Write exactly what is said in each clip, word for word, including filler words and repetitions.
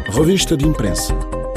Revista de imprensa.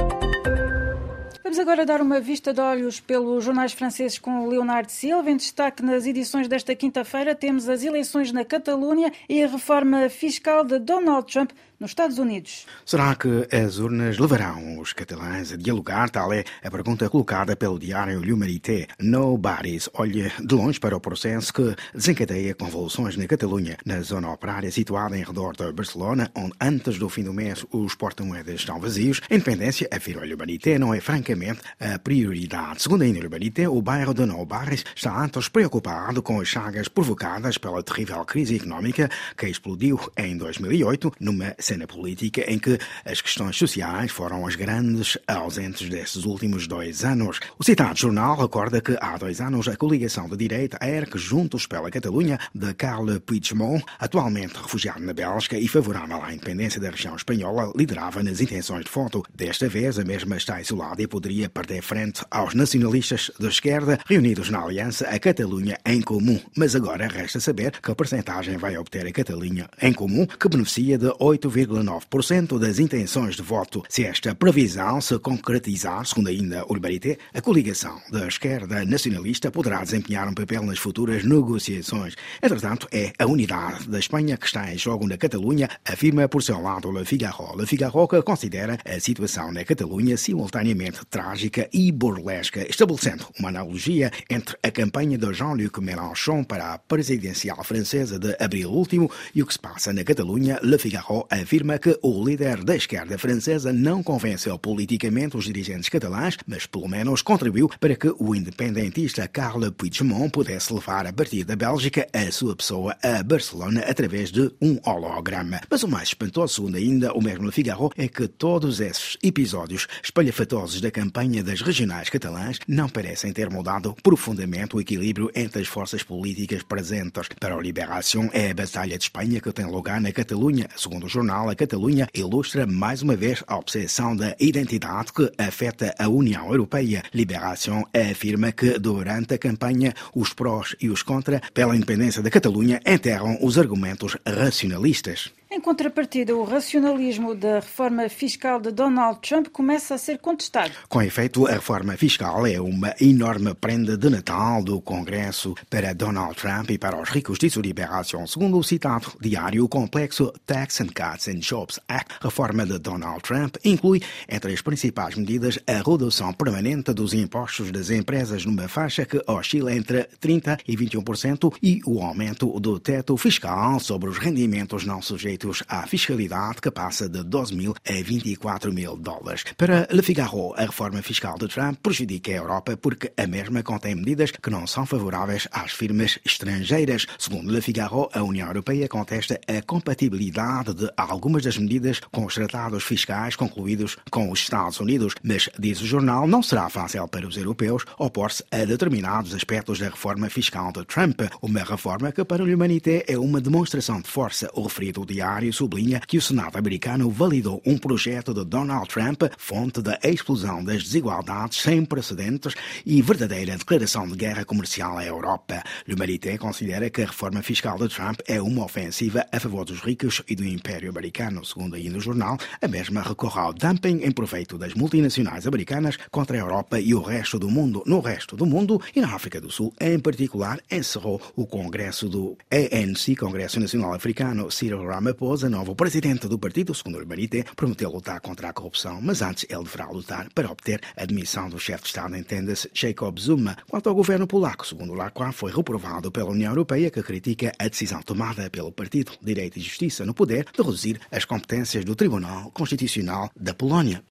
Vamos agora dar uma vista de olhos pelos jornais franceses com Leonardo Silva. Em destaque nas edições desta quinta-feira temos as eleições na Catalunha e a reforma fiscal de Donald Trump nos Estados Unidos. Será que as urnas levarão os catalães a dialogar? Tal é a pergunta colocada pelo diário L'Humanité. Nobody's olha de longe para o processo que desencadeia convulsões na Catalunha, na zona operária situada em redor de Barcelona, onde antes do fim do mês os porta-moedas estão vazios. A independência, afirma L'Humanité, não é francamente a prioridade. Segundo ainda L'Humanité, o bairro de Nou Barris está antes preocupado com as chagas provocadas pela terrível crise económica que explodiu em dois mil e oito, numa cena política em que as questões sociais foram as grandes ausentes destes últimos dois anos. O citado jornal recorda que há dois anos a coligação de direita, a ERC Juntos pela Catalunha, de Carles Puigdemont, atualmente refugiado na Bélgica e favorável à independência da região espanhola, liderava nas intenções de voto. Desta vez, a mesma está isolada e poderia perder frente aos nacionalistas de esquerda reunidos na aliança A Catalunha em Comum. Mas agora resta saber que percentagem vai obter a Catalunha em Comum, que beneficia de oito vírgula nove por cento das intenções de voto. Se esta previsão se concretizar, segundo ainda o L'Humanité, a coligação da esquerda nacionalista poderá desempenhar um papel nas futuras negociações. Entretanto, é a unidade da Espanha que está em jogo na Catalunha, afirma por seu lado Le Figaro. Le Figaro que considera a situação na Catalunha simultaneamente trágica e burlesca, estabelecendo uma analogia entre a campanha de Jean-Luc Mélenchon para a presidencial francesa de abril último e o que se passa na Catalunha. Le Figaro afirma que o líder da esquerda francesa não convenceu politicamente os dirigentes catalães, mas pelo menos contribuiu para que o independentista Carles Puigdemont pudesse levar a partir da Bélgica a sua pessoa a Barcelona através de um holograma. Mas o mais espantoso, segundo ainda o mesmo Le Figaro, é que todos esses episódios espalhafatosos da campanha das regionais catalãs não parecem ter mudado profundamente o equilíbrio entre as forças políticas presentes. Para o Libération, é a batalha de Espanha que tem lugar na Catalunha. Segundo o jornal, a Catalunha ilustra mais uma vez a obsessão da identidade que afeta a União Europeia. Libération afirma que durante a campanha os prós e os contra pela independência da Catalunha enterram os argumentos racionalistas. Em contrapartida, o racionalismo da reforma fiscal de Donald Trump começa a ser contestado. Com efeito, a reforma fiscal é uma enorme prenda de Natal do Congresso para Donald Trump e para os ricos, diz o Libération. Segundo o citado diário, o complexo Tax and Cuts and Jobs Act, reforma de Donald Trump, inclui entre as principais medidas a redução permanente dos impostos das empresas numa faixa que oscila entre trinta e vinte e um por cento e o aumento do teto fiscal sobre os rendimentos não sujeitos à fiscalidade, que passa de doze mil a vinte e quatro mil dólares. Para Le Figaro, a reforma fiscal de Trump prejudica a Europa porque a mesma contém medidas que não são favoráveis às firmas estrangeiras. Segundo Le Figaro, a União Europeia contesta a compatibilidade de algumas das medidas com os tratados fiscais concluídos com os Estados Unidos, mas, diz o jornal, não será fácil para os europeus opor-se a determinados aspectos da reforma fiscal de Trump, uma reforma que para o L'Humanité é uma demonstração de força. O referido diário sublinha que o Senado americano validou um projeto de Donald Trump, fonte da explosão das desigualdades sem precedentes e verdadeira declaração de guerra comercial à Europa. L'Humanité considera que a reforma fiscal de Trump é uma ofensiva a favor dos ricos e do Império Americano. Segundo ainda o jornal, a mesma recorre ao dumping em proveito das multinacionais americanas contra a Europa e o resto do mundo. No resto do mundo e na África do Sul, em particular, encerrou o Congresso do A N C, Congresso Nacional Africano. Cyril Ramaphosa, novo presidente do partido, segundo o L'Humanité, prometeu lutar contra a corrupção, mas antes ele deverá lutar para obter a admissão do chefe de Estado, entenda-se, Jacob Zuma. Quanto ao governo polaco, segundo o Lacroix, foi reprovado pela União Europeia, que critica a decisão tomada pelo Partido Direito e Justiça no Poder de reduzir as competências do Tribunal Constitucional da Polónia.